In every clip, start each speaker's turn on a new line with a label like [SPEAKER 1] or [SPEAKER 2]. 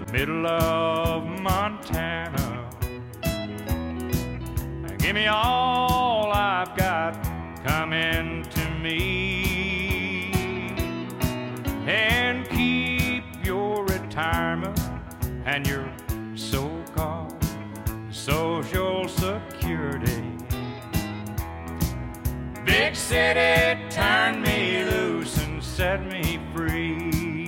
[SPEAKER 1] middle of Montana. Give me all I've got coming to me, and keep your retirement and your so-called Social Security. Big city, turn me loose and set me free.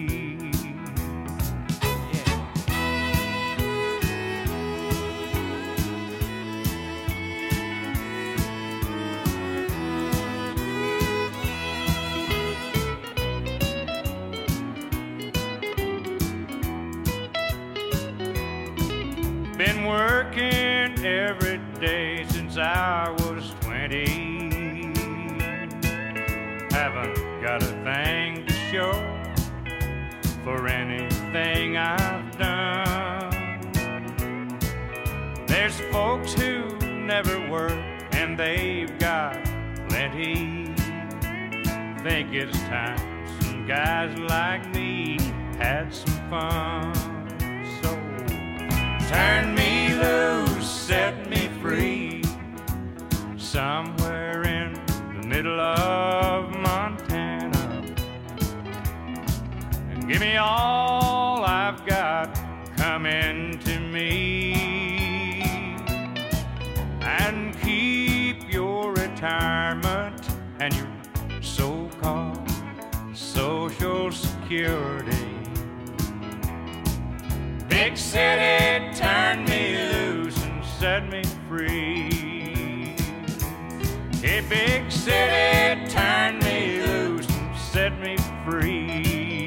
[SPEAKER 1] Been working every day since I was 20. Haven't got a thing to show for anything I've done. There's folks who never work and they've got plenty. Think it's time some guys like me had some fun. So turn me loose, set me free, somewhere in the middle of Montana, and give me all I've got coming to me, and keep your retirement and your so-called Social Security. Big city, turn me loose and set me free. Hey, big city, turn me loose and set me free.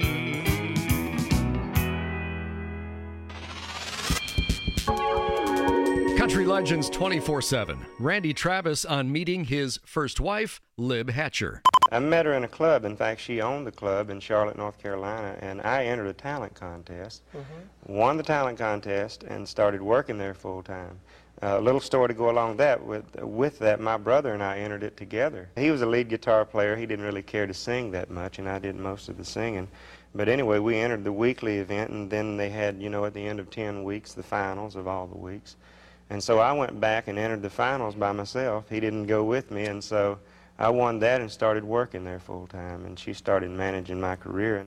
[SPEAKER 2] Country Legends 24/7. Randy Travis on meeting his first wife, Lib Hatcher.
[SPEAKER 3] I met her in a club. In fact, she owned the club in Charlotte, North Carolina, and I entered a talent contest, won the talent contest, and started working there full time. A little story to go along with that, my brother and I entered it together. He was a lead guitar player. He didn't really care to sing that much, and I did most of the singing. But anyway, we entered the weekly event, and then they had, at the end of 10 weeks, the finals of all the weeks. And so I went back and entered the finals by myself. He didn't go with me, and so I won that and started working there full time, and she started managing my career.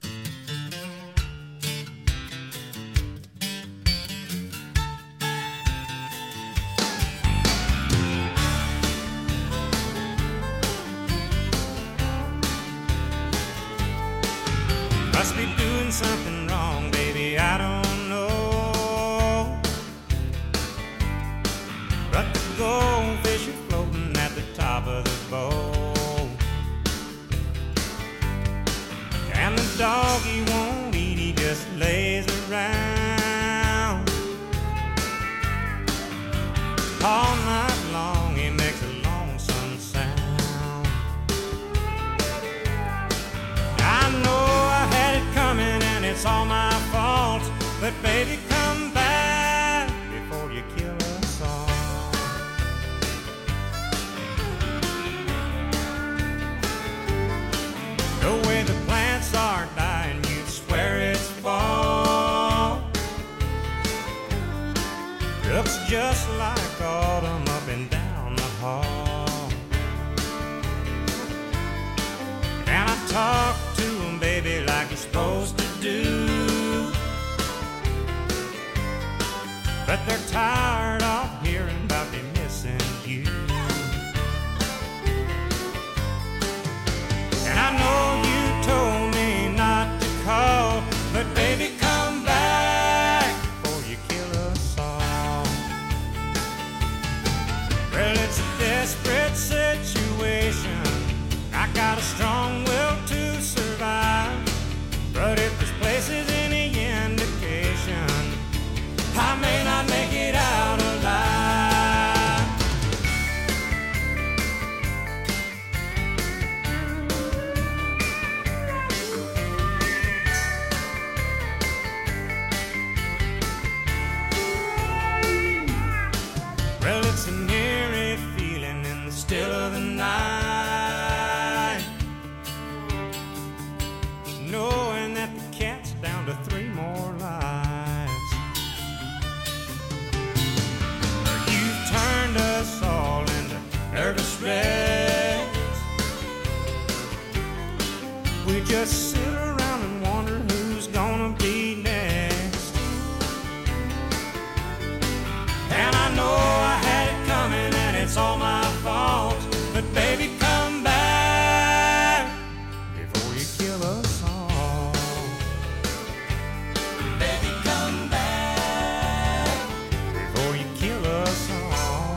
[SPEAKER 4] Must be doing something wrong, baby, I don't know. But the goldfish are floating at the top of the bowl, and the dog he won't eat, he just lays around. All night long he makes a lonesome sound. I know I had it coming and it's all my fault, but baby, come back before you kill us all. The way the plants are dying, you'd swear it's fall. Looks just like autumn up and down the hall. And I talk to them, baby, like you're supposed to do, but they're tired of hearing about me missing you. And I know you told me not to call, but baby, come back before you kill us all. Well, it's a desperate situation. I got a strong will to survive, but if this place is any indication, I may not make it out just sit around and wonder who's gonna be next. And I know I had it coming and it's all my fault, but baby, come back before you kill us all. Baby, come back before you kill us all.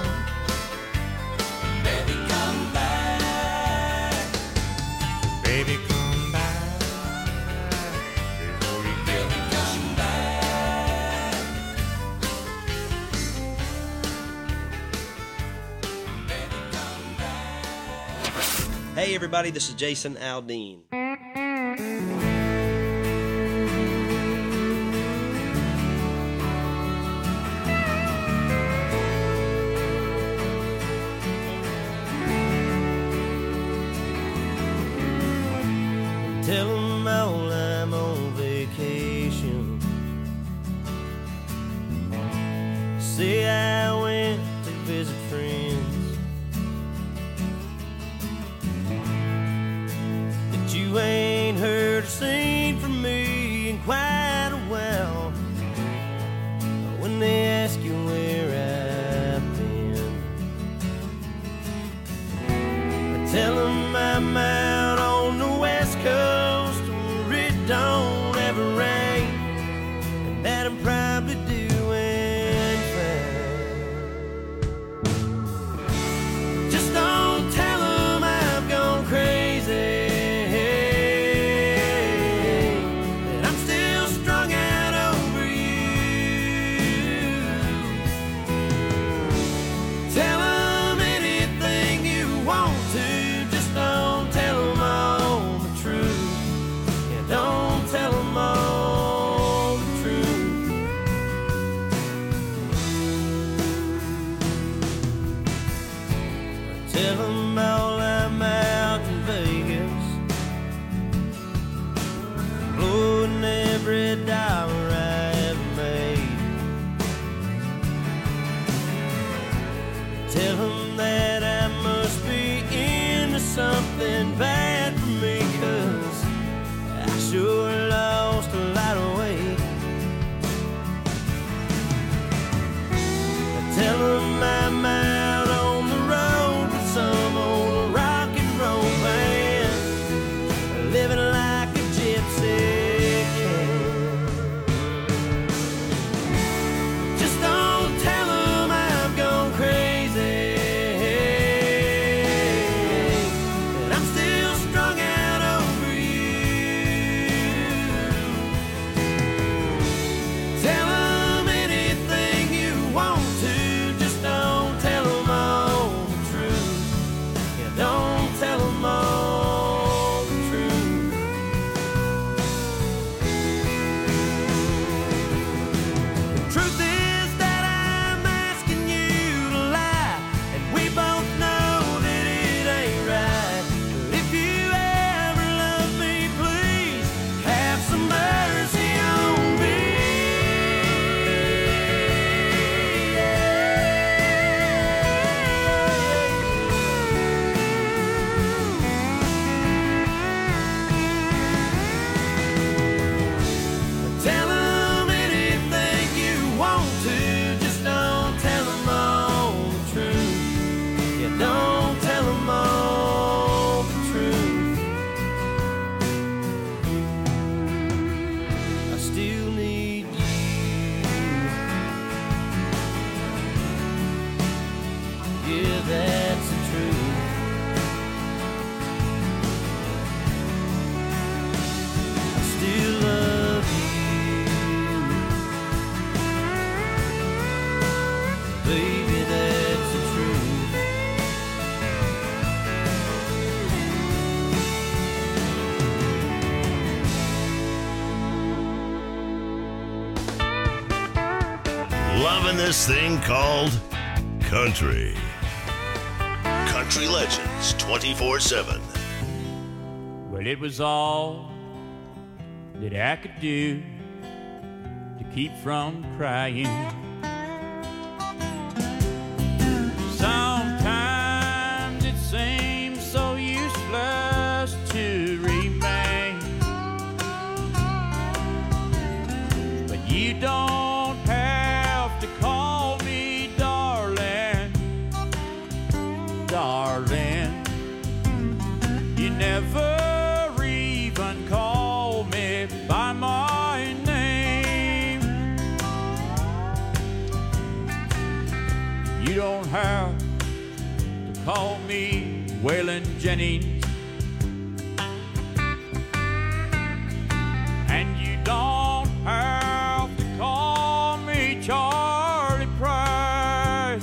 [SPEAKER 4] Baby, come back. Baby, come back before you kill us all.
[SPEAKER 5] Hey everybody, this is Jason Aldean.
[SPEAKER 6] Tell them all I'm on vacation. Say I went to visit friends, that you ain't heard or seen from me in quite a while. When they ask you where I've been, I tell them I'm out on the West Coast where it don't ever rain, and that I'm probably doing fine. Just don't tell them I've gone crazy, that I'm still strung out over you. Tell them anything you want to, just don't tell them all the truth. Yeah, don't tell them all the truth. Tell them all I'm out in Vegas, blowing every dollar I ever made. Tell them that I must be into something bad for me, 'cause I sure lost a lot of weight. Tell them I'm out on the road with some old rock and roll band, living like a gypsy can. Just don't tell them I've gone crazy, that I'm still strung out over you. Tell them anything you want to, just don't tell them all the truth. Yeah, don't tell them all the truth. The truth is that I'm asking you to lie, and we both know that it ain't right. But if you ever love me, please have some mercy on me. Tell them anything you want to, just don't tell them all the truth. Yeah, don't tell them all the truth. I still need you. Yeah, that's the truth. I still love you. Baby, that's the truth.
[SPEAKER 7] Loving this thing called country. Country Legends 24/7.
[SPEAKER 1] Well, it was all that I could do to keep from crying. Sometimes it seems so useless to remain.
[SPEAKER 8] You don't have to call me darling, darling. You never even call me by my name. You don't have to call me Waylon Jennings, and you don't have to call me Charlie Price,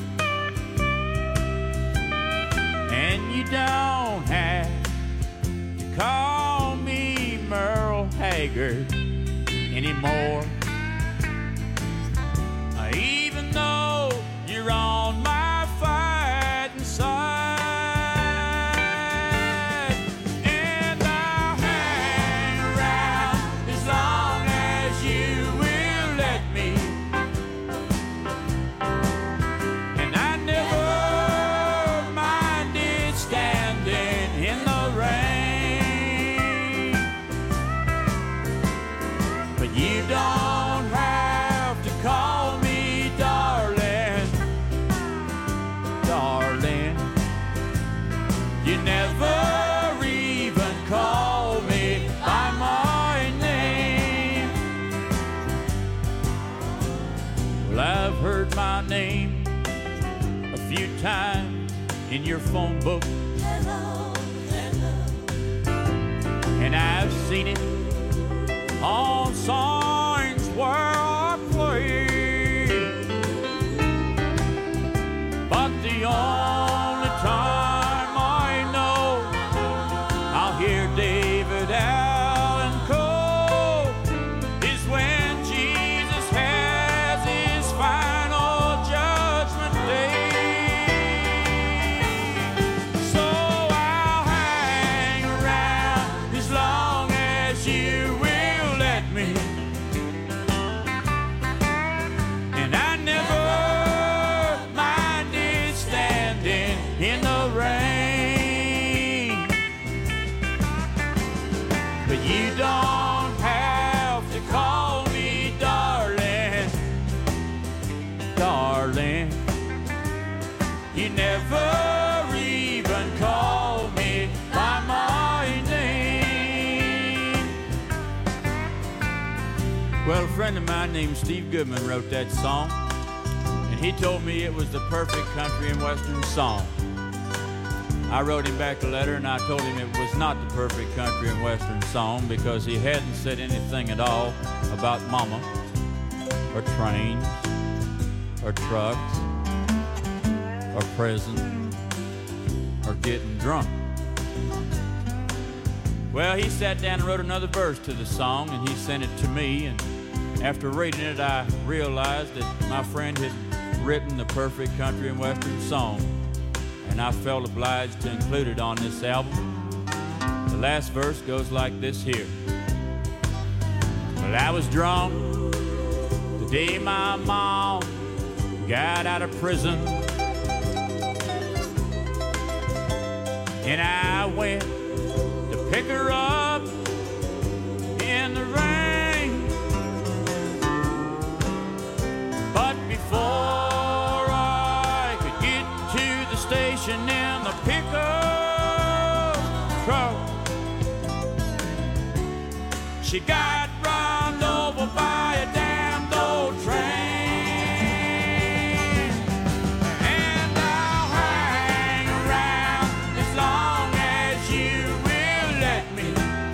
[SPEAKER 8] and you don't have to call me Merle Haggard anymore. Even though you're on my fighting side, and I'll hang around as long as you will let me. And I never minded standing in the rain, but you don't have to call me darling, darling. You never even call me by my name. Well, I've heard my name a few times in your phone book, and I've seen it on signs where I play. But the only time I know I'll hear David Allen Coe is when Jesus has his final judgment day. So I'll hang around as long as you will let me. And I never minded standing in the rain, but you don't have to call me darling, darling. You never even call me by my name. Well, a friend of mine named Steve Goodman wrote that song, and he told me it was the perfect country and western song. I wrote him back a letter and I told him it was not the perfect country and western song because he hadn't said anything at all about mama or trains or trucks or prison or getting drunk. Well, he sat down and wrote another verse to the song and he sent it to me, and after reading it I realized that my friend had written the perfect country and western song, and I felt obliged to include it on this album. The last verse goes like this here. Well, I was drunk the day my mom got out of prison, and I went to pick her up in the rain. But before I could get to the station in the pickup truck, she got run over by a damned old train. And I'll hang around as long as you will let me.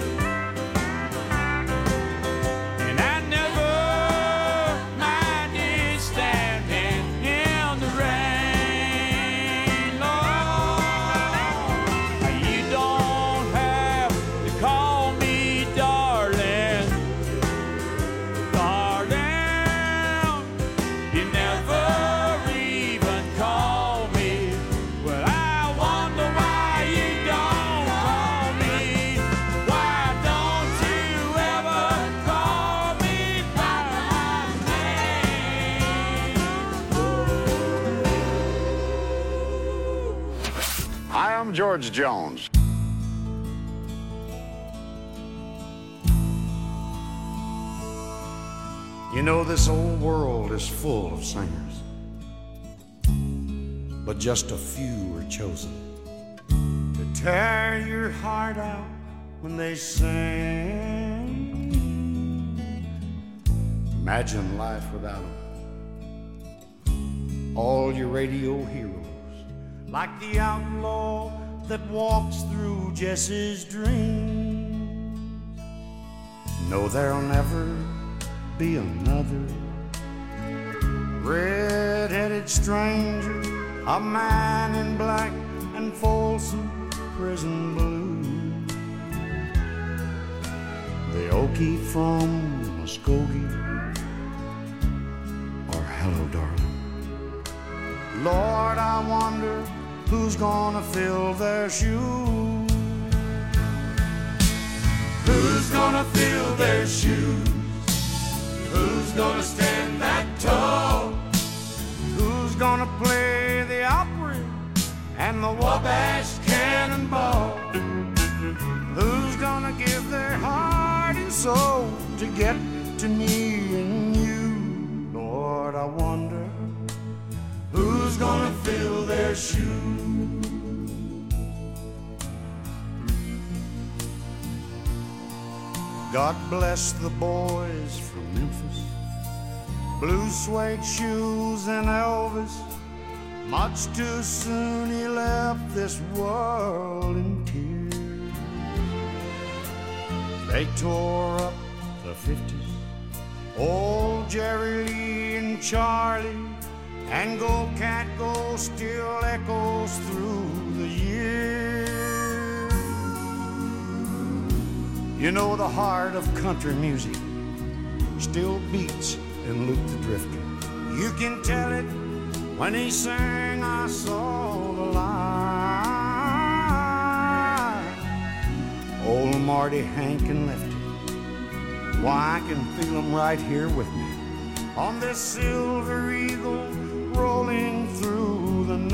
[SPEAKER 8] And I never minded standing in the rain. Lord, you don't have to call me darling, darling. You never even call me. Well, I wonder why you don't call me. Why don't you ever call me by my name?
[SPEAKER 9] I am George Jones. You know this old world is full of singers, but just a few are chosen to tear your heart out when they sing. Imagine life without them. All your radio heroes, like the outlaw that walks through Jesse's dreams. No, there'll never be another red-headed stranger, a man in black and Folsom prison blue. The Okie from Muskogee, or hello, darling. Lord, I wonder who's gonna fill their shoes. Who's gonna fill their shoes? Who's gonna stand that tall? Who's gonna play the Opry and the Wabash Cannonball? Who's gonna give their heart and soul to get to me and you? Lord, I wonder who's gonna fill their shoes. God bless the boys from Memphis, blue suede shoes and Elvis. Much too soon he left this world in tears. They tore up the 50s, old Jerry Lee and Charlie, and Go Cat Go still echoes through the years. You know the heart of country music still beats in Luke the Drifter. You can tell it when he sang I Saw the Light. Old Marty, Hank, and Lefty, why, I can feel them right here with me on this silver eagle rolling through the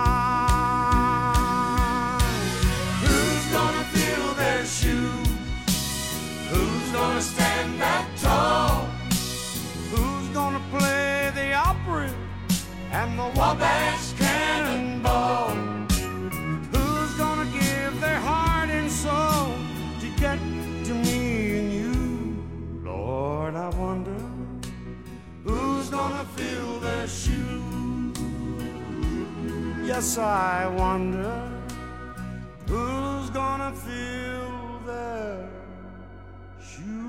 [SPEAKER 9] night. Who's gonna fill their shoes? Who's gonna stand that tall? Who's gonna play the Opry and the Wabash Cannonball? Who's gonna give their heart and soul to get to me and you? Lord, I wonder who's gonna fill their shoes. Yes, I wonder who's gonna fill their shoes.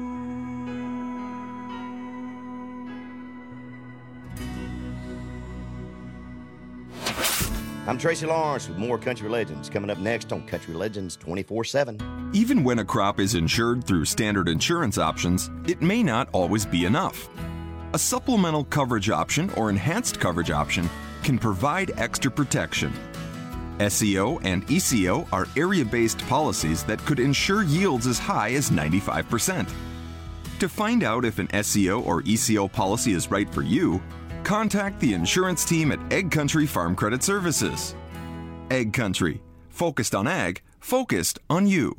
[SPEAKER 10] I'm Tracy Lawrence with more Country Legends coming up next on Country Legends 24/7.
[SPEAKER 11] Even when a crop is insured through standard insurance options, it may not always be enough. A supplemental coverage option or enhanced coverage option can provide extra protection. SEO and ECO are area-based policies that could insure yields as high as 95%. To find out if an SEO or ECO policy is right for you, contact the insurance team at Ag Country Farm Credit Services. Ag Country, focused on ag, focused on you.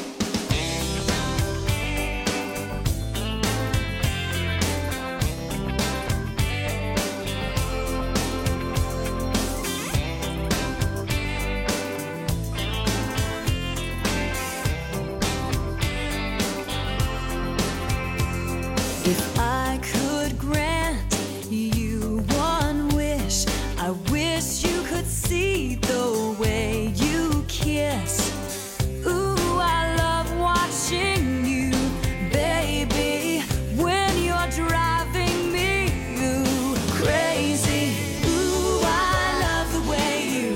[SPEAKER 12] If I could grant you one wish, I wish you could see the way you kiss. Ooh, I love watching you, baby, when you're driving me crazy. Ooh, I love the way you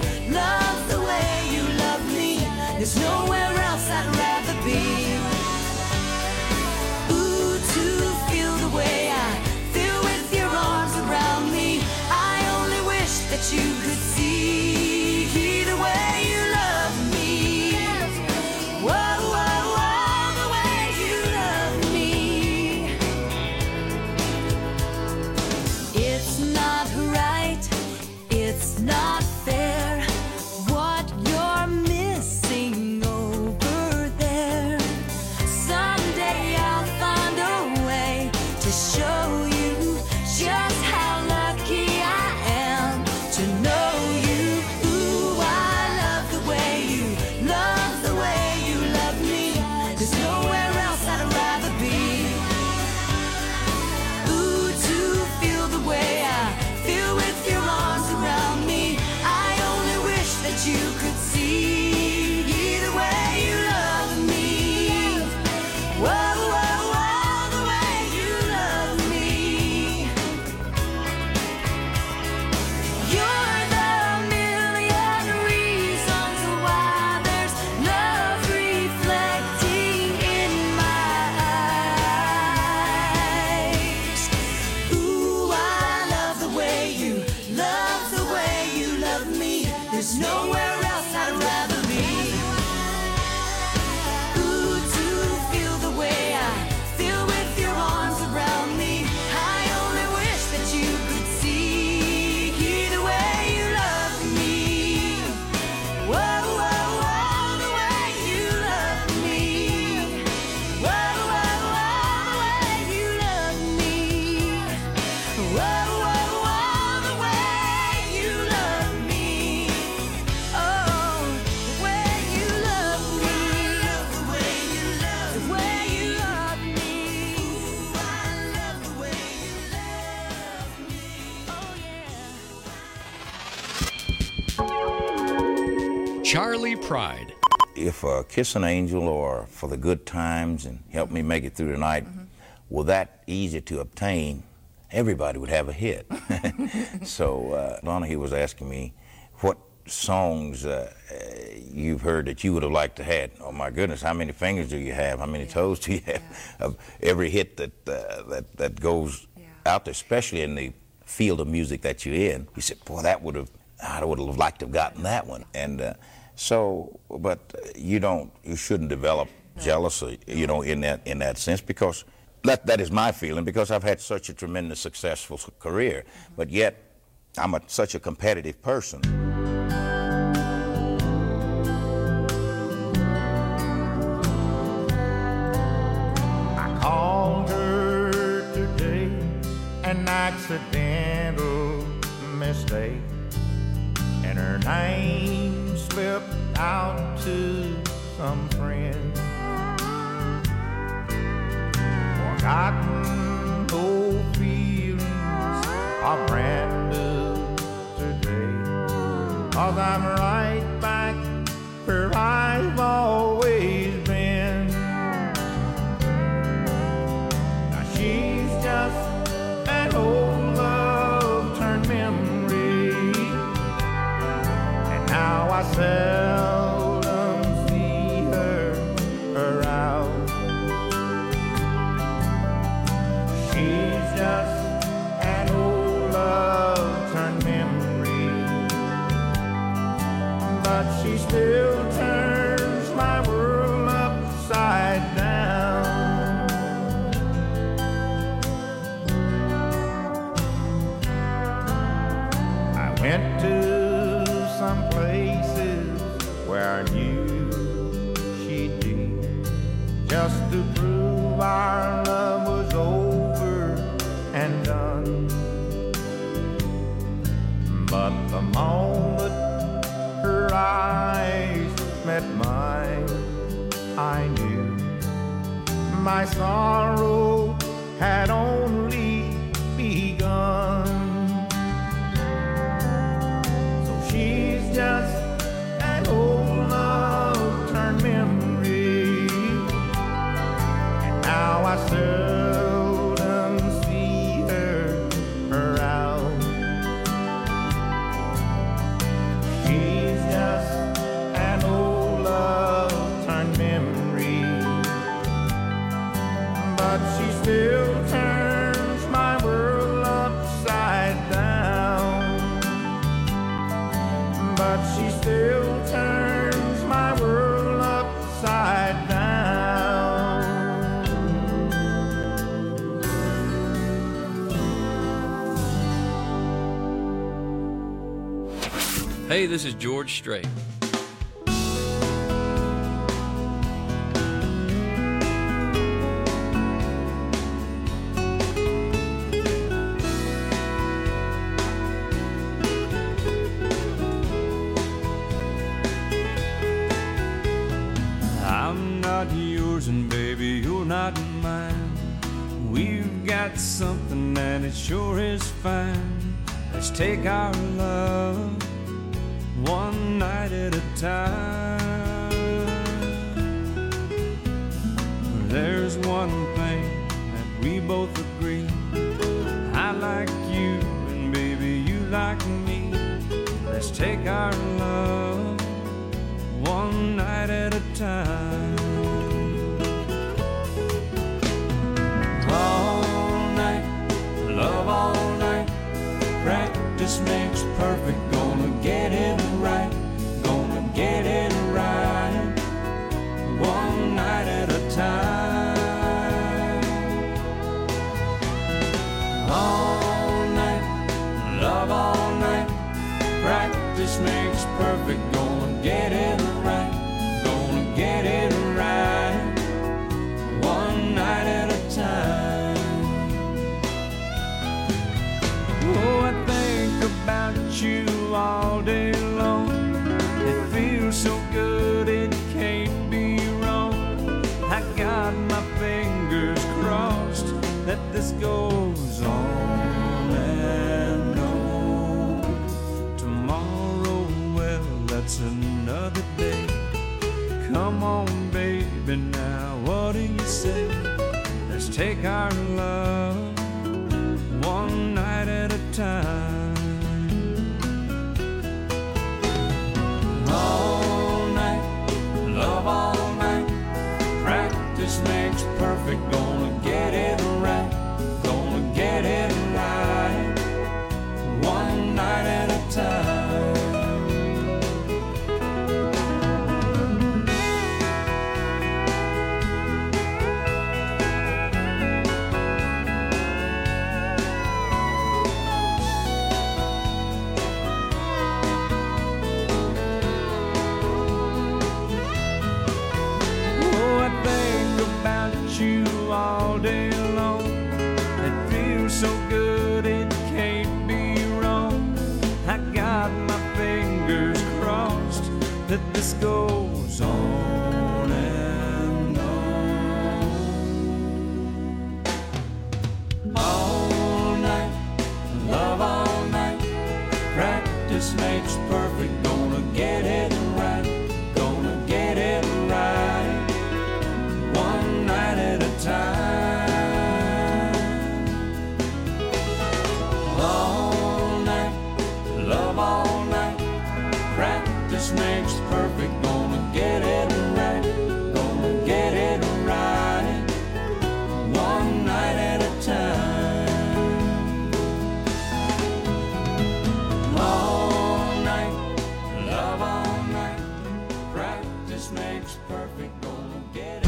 [SPEAKER 12] love me. There's nowhere else I'd rather be. That you could see the way you love me. Whoa, whoa, whoa, the way you love me. It's not right, it's not fair, what you're missing over there. Someday I'll find a way to show
[SPEAKER 2] Charlie Pride.
[SPEAKER 13] If Kiss an Angel or For the Good Times and Help Me Make It Through the Night were that easy to obtain, everybody would have a hit. So Donahue was asking me what songs you've heard that you would have liked to have. Oh my goodness, how many fingers do you have? How many toes do you have? Of every hit that goes out there, especially in the field of music that you're in. He said, boy, I would have liked to have gotten that one. And but you shouldn't develop jealousy, in that sense, because that is my feeling, because I've had such a tremendous successful career, but yet I'm such a competitive person.
[SPEAKER 9] I called her today, an accidental mistake, and her name slipped out to some friend. Forgotten old feelings are brand new today, 'cause I'm right back where I've always been. Now she's just an old love turned memory, and now I seldom see her out. She's just an old love turned memory, but she still turns my world upside down. I went to some places where I knew she'd be, just to prove our love was over and done. But the moment her eyes met mine, I knew my sorrow had only begun. So she's just an old love turned memory, and now I seldom see her out. She's just an old love turned memory, but she still turns my world upside down. But she still turns my world upside down.
[SPEAKER 2] Hey, this is George Strait.
[SPEAKER 1] I'm not yours and baby, you're not mine. We've got something and it sure is fine. Let's take our love one night at a time. There's one thing that we both agree. I like you and baby you like me. Let's take our love one night at a time. All night, love all night. Practice makes perfect. Gonna get it right. Gonna get it right. One night at a time. All night, love all night. Practice makes perfect. Gonna get it right. Gonna get it right. One night at a time. Oh, I think about you all day long. It feels so good, it can't be wrong. I got my fingers crossed that this goes on and on. Tomorrow, well, that's another
[SPEAKER 4] make our love one night at a time. All night, love all night. Practice makes perfect. Gonna get it right. Gonna get it right. One night at a time. All day long, it feels so good it can't be wrong. I got my fingers crossed that this goes on and on. All night, love all night. Practice makes perfect. Gonna get it right. Gonna get it right. One night at a time. All night, love all night. Practice makes perfect. Gonna get it right. Gonna get it right. One night at a time. All night, love all night. Practice makes perfect. Gonna get it.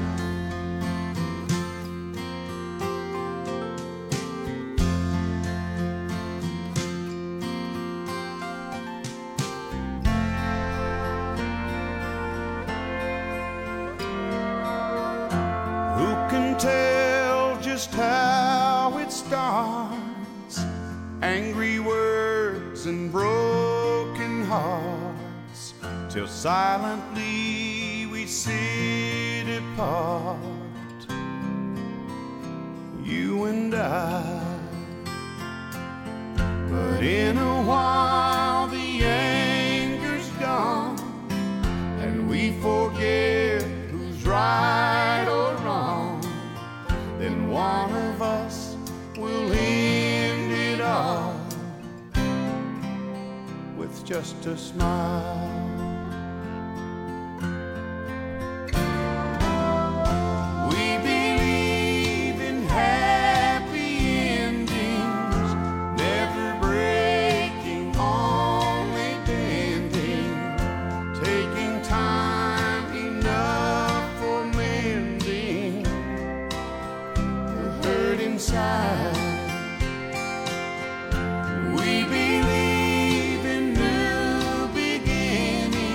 [SPEAKER 9] Tell just how it starts. Angry words and broken hearts, till silently we sit apart, you and I. But in a while the anger's gone, and we forget who's right or wrong. Then one of us will end it all with just a smile. We believe in happy endings, never breaking, only bending, taking time enough for mending inside. We believe in new beginnings.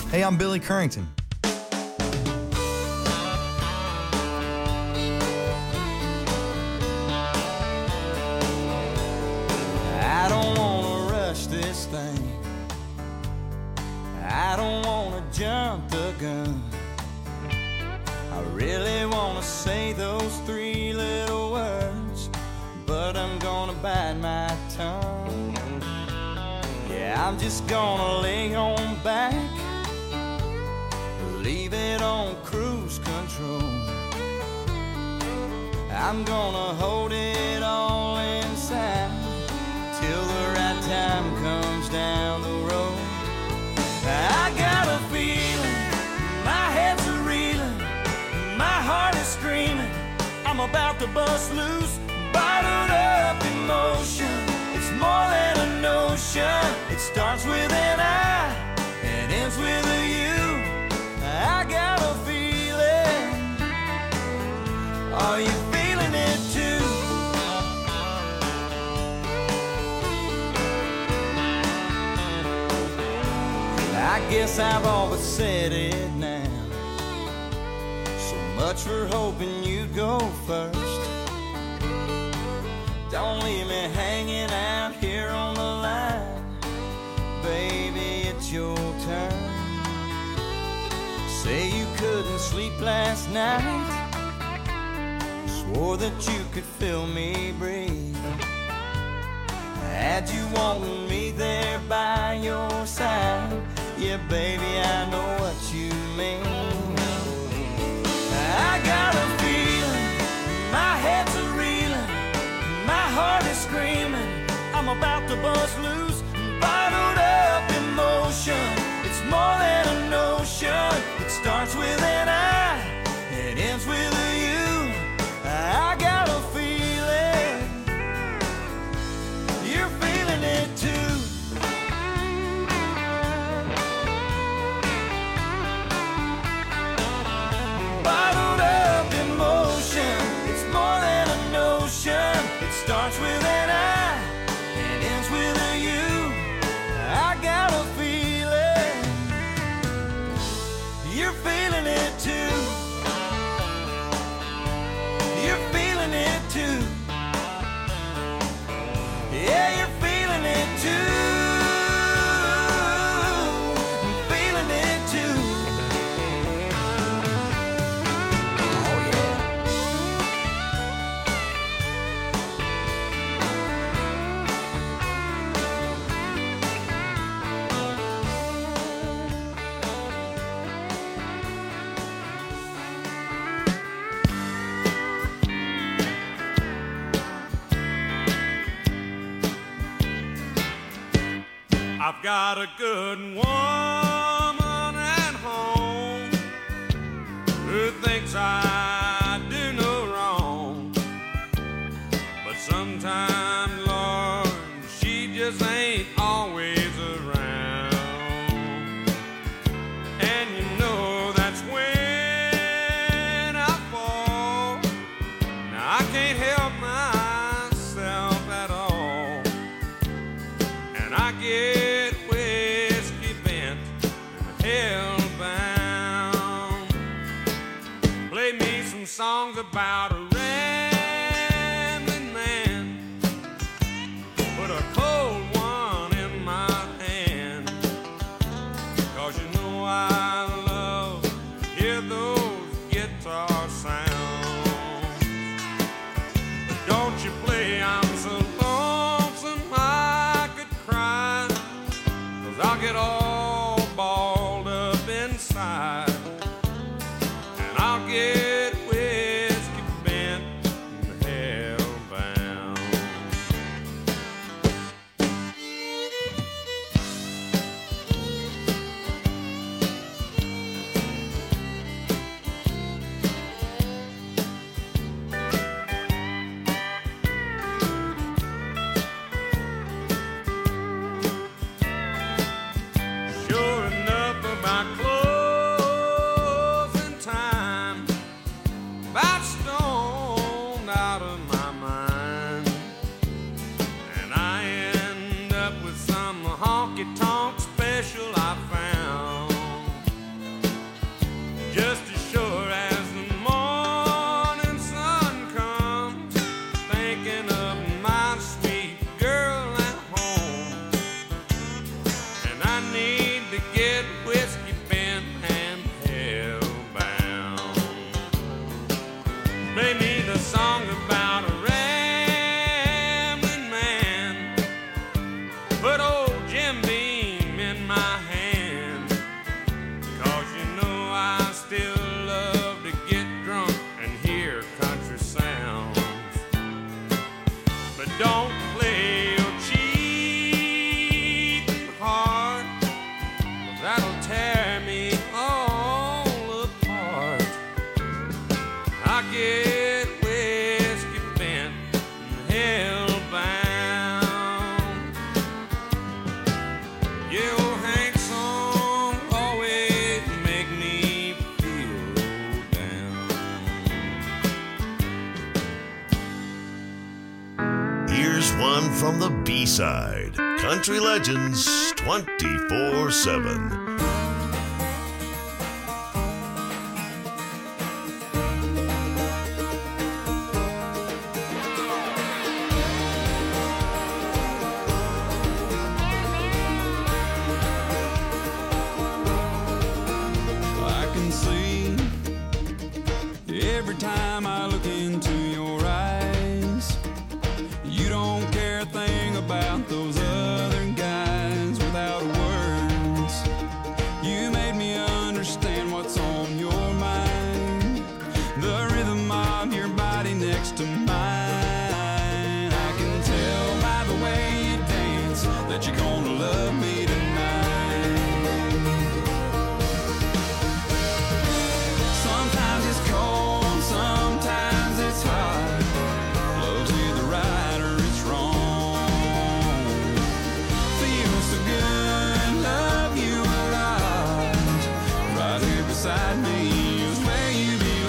[SPEAKER 14] Hey, I'm Billy Currington.
[SPEAKER 4] I don't wanna rush this thing. I don't wanna jump the gun. I really wanna say those three little words, but I'm gonna bite my tongue. Yeah, I'm just gonna lay on back, leave it on cruise control. I'm gonna hold it all inside till the right time comes down the road. I got a feeling, my head's a reeling, my heart is screaming, I'm about to bust loose, bottled up emotion. It's more than a notion. It starts with an I and ends with a you. I got a feeling. Are you feeling it too? I guess I've all but said it now. So much for hoping you'd go first. Don't leave me hanging out here on the line. Baby, it's your turn. Say you couldn't sleep last night. Swore that you could feel me breathe. Had you wanting me there by your side. Yeah, baby, I know what you mean. I got a feeling, my head's a reeling, my heart is screaming, I'm about to bust loose, bottled up emotion. It's more than a notion. It starts with an I, it ends with a you. I got a feeling, you're feeling it too. Bottled up emotion, it's more than a notion. It starts with an I, it ends with a you. I got a feeling, you're feeling it too. You're feeling it too. Yeah, you're feeling it too. I'm feeling it too.
[SPEAKER 1] I've got a good woman at home who thinks I do no wrong, but sometimes, Lord, she just ain't always around. And you know that's when I fall. Now I can't help myself at all, and I get whiskey bent
[SPEAKER 9] Don't play your cheating heart, 'cause that'll tear me all apart. I get whiskey bent and hellbound. Your Hank song always make me feel low down.
[SPEAKER 7] Here's one from the B-side. Country Legends 24/7.
[SPEAKER 4] I can see every time I look into your eyes, you don't care a thing about those other guys without words. You made me understand what's on your mind, the rhythm of your body next to mine. I can tell by the way you dance that you're gonna love me tonight. Sometimes it's cold, sometimes it's hot. Love's either right or it's wrong. Feels so good, love you a lot. Right here beside me is where you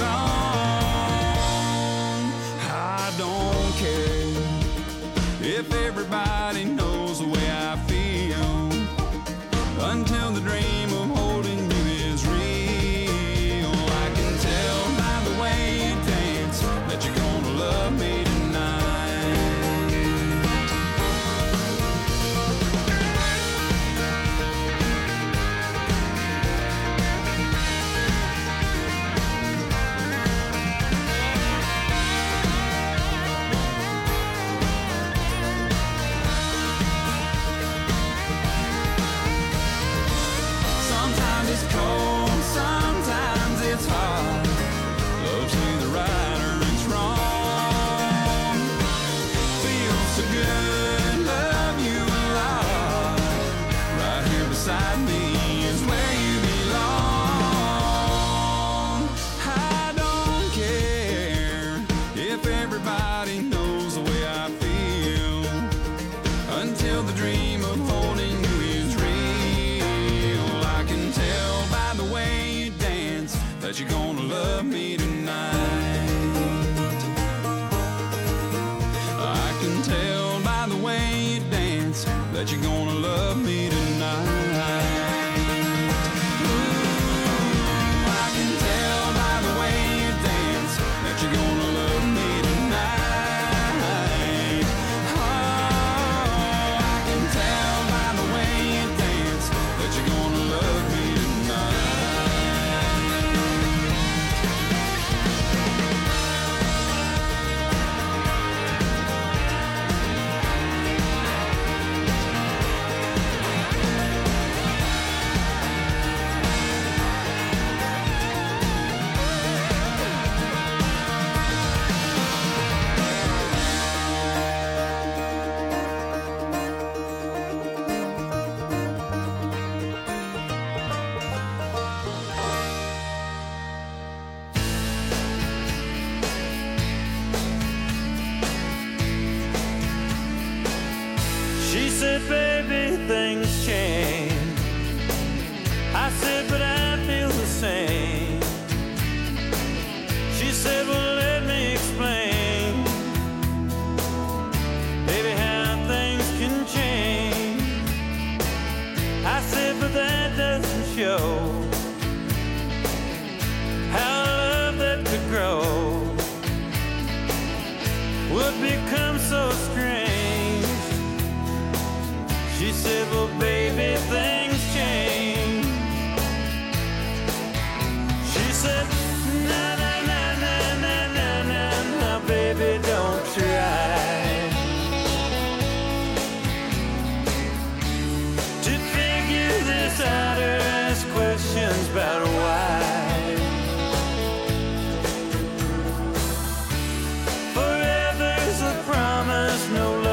[SPEAKER 4] belong. I don't care if everybody knows the way I feel, until the dream of holding you is real. I can tell by the way you dance that you're gonna love me tonight. Sometimes it's cold, sometimes it's hot. Love's either right or it's wrong. Feels so good, love you a lot. Right here beside me is where you belong. I don't care if everybody knows the way I feel, until the dream of holding you is real. I can tell by the way you dance that you're gonna love me tonight. I can tell by the way you dance that you're gonna love me tonight. Ooh, I can tell by the way you dance that you're gonna love me tonight. Oh, I can tell by the way you dance that you're gonna love me
[SPEAKER 6] She said, baby, things change. I said, but I feel the same. She said, well, let me explain, baby, how things can change. I said, but that doesn't show how love that could grow would become so strange. She said, well, baby, things change. She said, na na na na na na na na, baby, don't try to figure this out or ask questions about why. Forever's a promise, no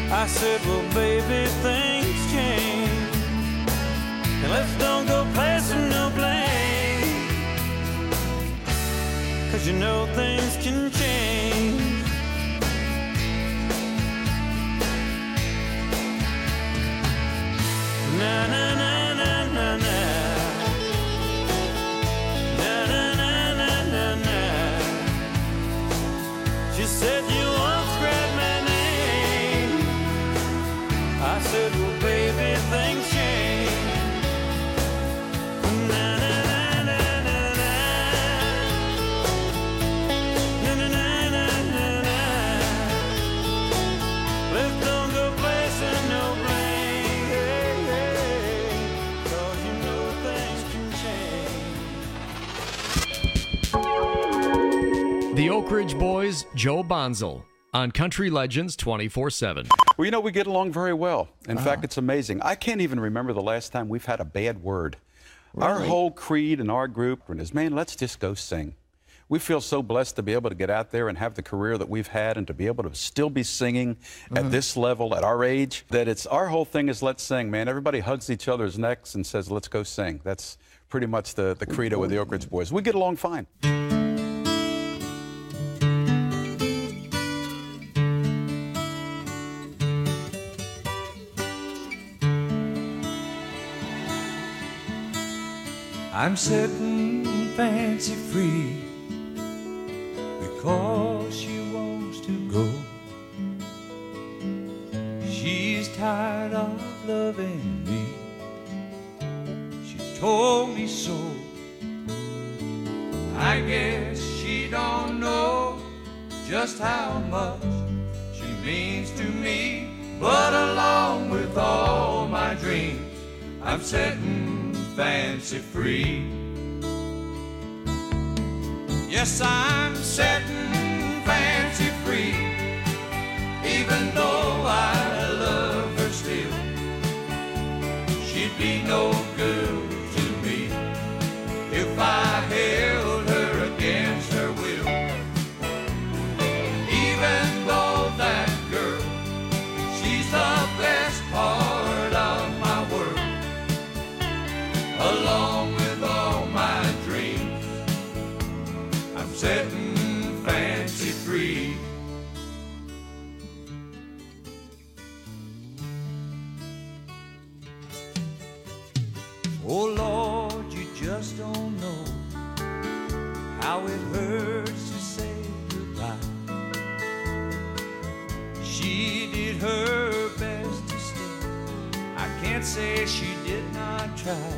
[SPEAKER 4] I said, well, baby, things change. And let's don't go placing no blame. 'Cause you know things can change. Na na na na na na. Na na na na na na. She said you won't scrap my name. I said, well, baby, things change. Na na na na na na. Na na na na na na. Let's don't go placing no blame. Hey, hey. 'Cause you know things can change.
[SPEAKER 2] The Oak Ridge Boys, Joe Bonzel, on Country Legends 24/7.
[SPEAKER 14] Well, you know, we get along very well. In fact, it's amazing. I can't even remember the last time we've had a bad word. Our whole creed in our group is, man, let's just go sing. We feel so blessed to be able to get out there and have the career that we've had and to be able to still be singing at this level, at our age, that it's our whole thing is let's sing, man. Everybody hugs each other's necks and says, let's go sing. That's pretty much the credo of the Oak Ridge Boys. We get along fine.
[SPEAKER 4] I'm setting Fancy free because she wants to go. She's tired of loving me. She told me so. I guess she don't know just how much she means to me. But along with all my dreams, I'm setting Fancy free. Yes, I'm setting Fancy free, even though I love her still. She'd be no good to me if I held her against her will. Even though that girl, she's the best part of my world. Along with all my dreams, I'm setting Fancy free. Oh Lord, you just don't know how it hurts to say goodbye. She did her best to stay. I can't say she did not try.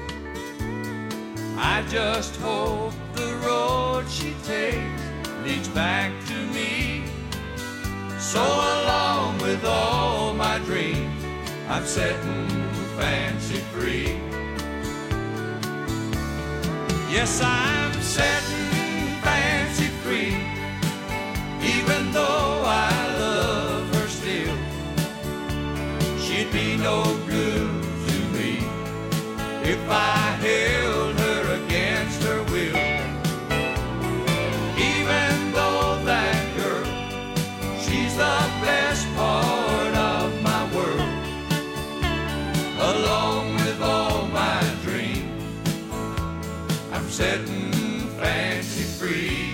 [SPEAKER 4] I just hope the road she takes leads back to me. So along with all my dreams, I'm setting Fancy free. Yes, I'm setting Fancy free, even though I love her still. She'd be no good to me if I held her against her will. Even though that girl, she's the best part of my world. Along with all my dreams, I'm setting Fancy free.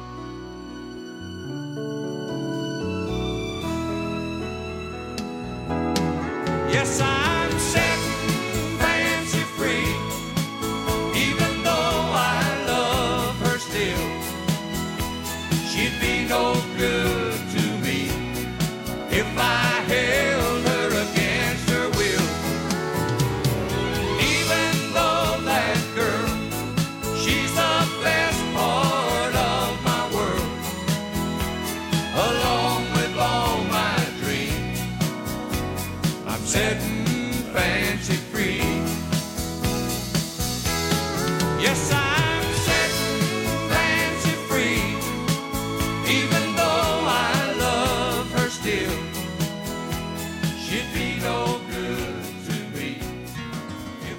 [SPEAKER 4] Yes, I'm setting Fancy free, even though I love her still. She'd be no good to me if I held her against her will. Even though that girl, she's the best part of my world. Along with all my dreams, I'm setting Fancy free. Yes, I'm setting Fancy free, even though I love her still. She'd be no good to me if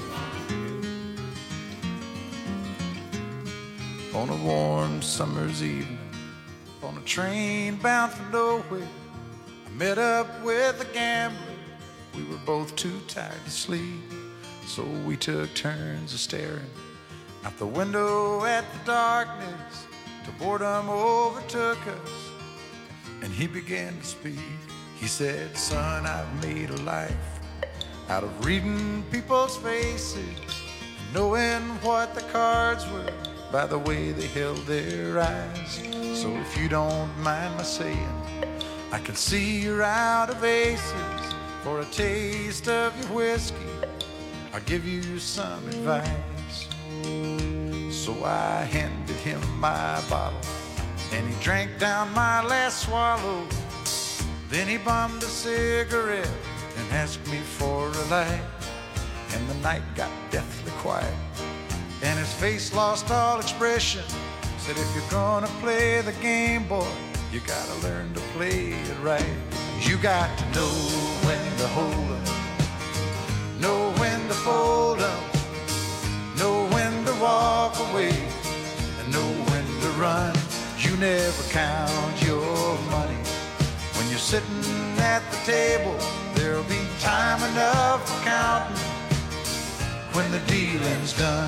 [SPEAKER 15] On a warm summer's evening, on a train bound for nowhere, I
[SPEAKER 9] met up with a gambler. We were both too tired to sleep, so we took turns of staring out the window at the darkness till boredom overtook us, and he began to speak. He said, son, I've made a life out of reading people's faces and knowing what the cards were by the way they held their eyes. So if you don't mind my saying, I can see you're out of aces. For a taste of your whiskey, I'll give you some advice. So I handed him my bottle, and he drank down my last swallow. Then he bummed a cigarette and asked me for a light. And the night got deathly quiet, and his face lost all expression. Said, if you're gonna play the game, boy, you gotta learn to play it right. You got to know when to hold up, know when to fold up, know when to walk away, and know when to run. You never count your money when you're sitting at the table. There'll be time enough for counting when the dealing's done.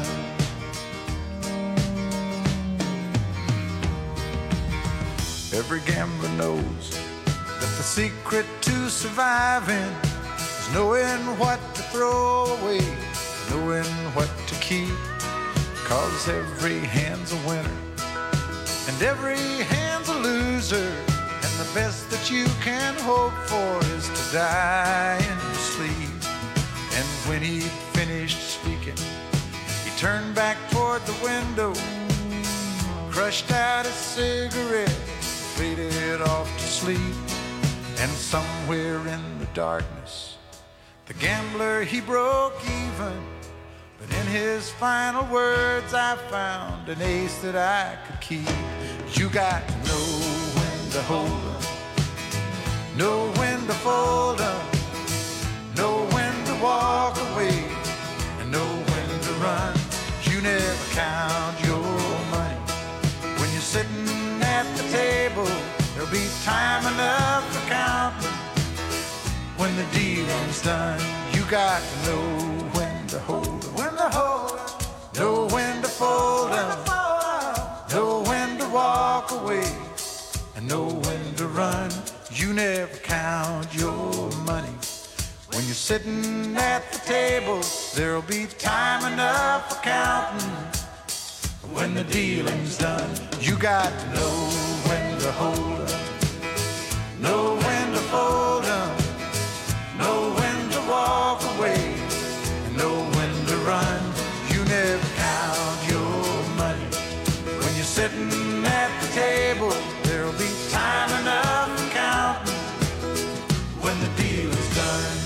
[SPEAKER 9] Every gambler knows that the secret to surviving is knowing what to throw away, knowing what to keep. 'Cause every hand's a winner and every hand's a loser, and the best that you can hope for is to die in your sleep. And when he'd finished speaking, he turned back toward the window, crushed out his cigarette, faded off to sleep. And somewhere in the darkness, the gambler, he broke even. But in his final words, I found an ace that I could keep. You got to know when to hold up, know when to fold up, know when to walk away, and know when to run. You never count your money when you're sitting at the table. There'll be time enough for counting when the dealing's done. You got to know when to hold up, when to hold up, know when to fold up, know when to walk away, and know when to run. You never count your money when you're sitting at the table. There'll be time enough for counting when the dealing's done. You got to know when to hold up, know when to fold up, know when to walk away, and know when to run. You never count your money when you're sitting at the table. There'll be time enough for counting when the deal is done.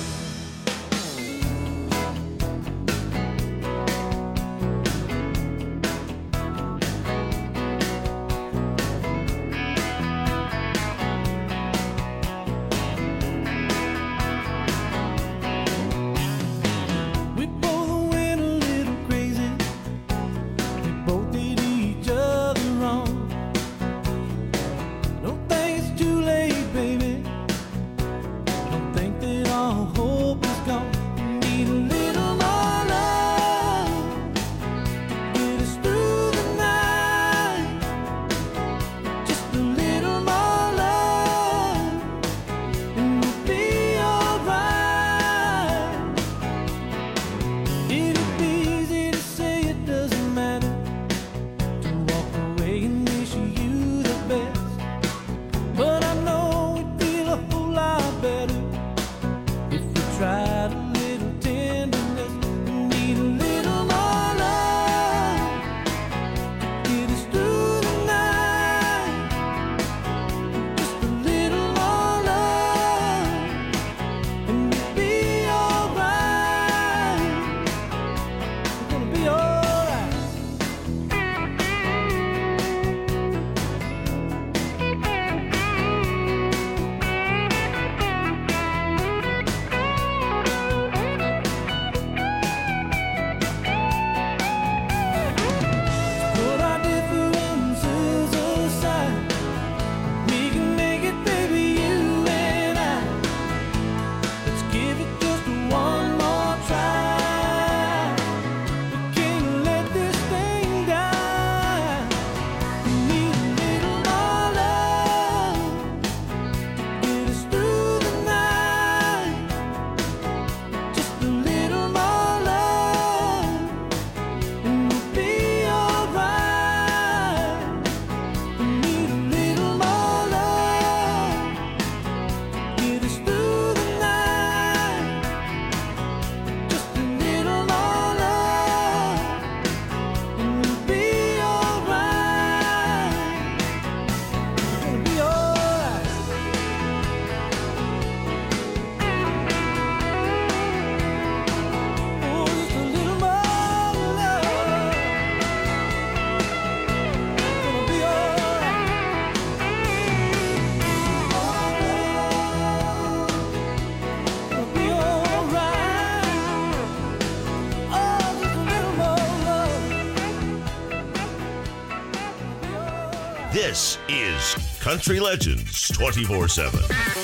[SPEAKER 7] This is Country Legends 24/7.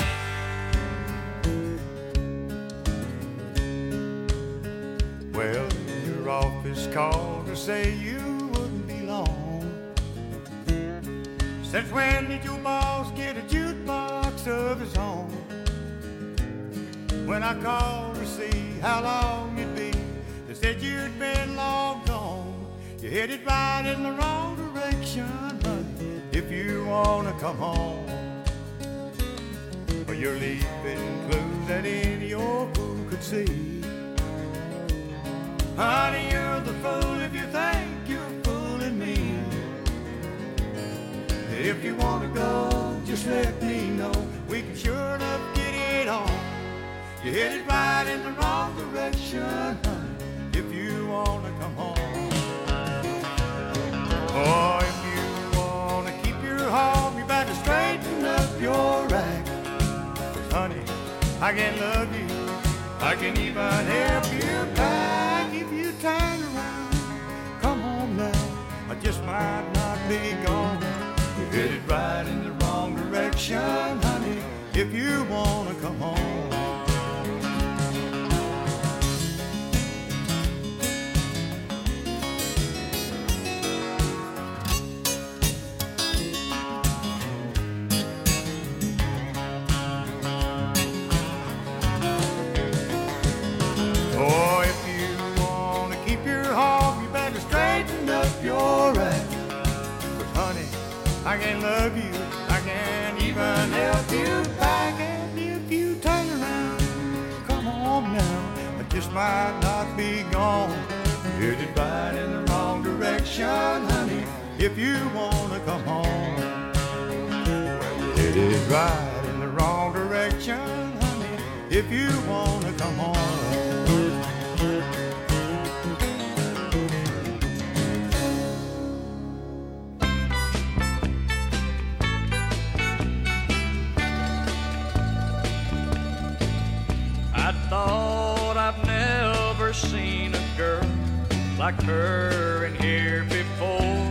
[SPEAKER 9] Well, your office called to say you wouldn't be long. Since when did your boss get a jukebox of his own? When I called to see how long you'd be, they said you'd been long gone. You headed right in the wrong direction, honey, if you wanna come home. But you're leaving clues that any old fool could see. Honey, you're the fool if you think you're fooling me. If you wanna go, just let me know. We can sure enough get it on. You headed right in the wrong direction, honey, if you wanna come home. Oh, if you wanna keep your home, you better straighten up your act. 'Cause honey, I can love you, I can even help you back. If you turn around, come home now, I just might not be gone. You headed right in the wrong direction, honey, if you wanna come home. Oh, if you wanna keep your home, you better straighten up your act. 'Cause honey, I can love you, I can even help you back. And if you turn around, come home now, I just might not be gone. Headed right in the wrong direction, honey, if you wanna come home. Headed right in the wrong direction, honey, if you wanna come home.
[SPEAKER 1] I thought I've never seen a girl like her in here before,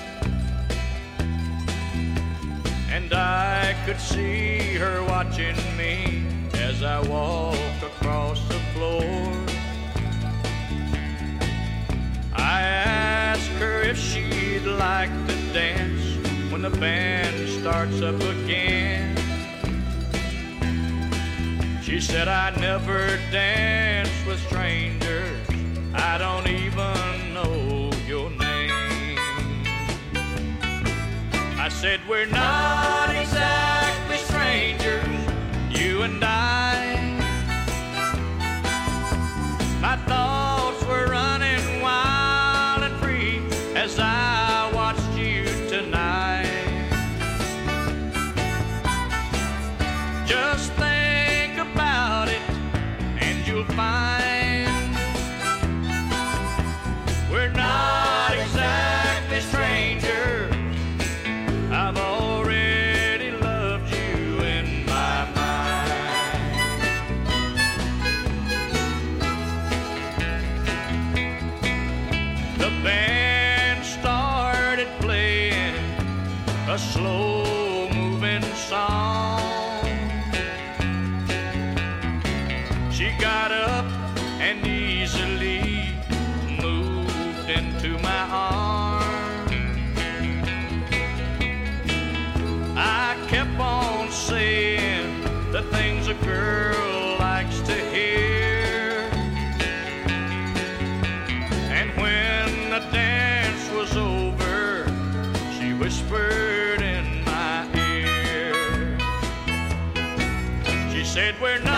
[SPEAKER 1] and I could see her watching me as I walked across the floor. I asked her if she'd like to dance when the band starts up again. She said, I never dance with strangers, I don't even know your name. I said, we're not exactly strangers, you and I. My thoughts were running wild and free as I watched you tonight. Just think about it and you'll find we're not exactly strangers. I've already loved you in my mind. The band started playing a slow-moving song. She got up and easily moved into my arms. I kept on saying the things a girl likes to hear. And when the dance was over, she whispered in my ear. She said, we're not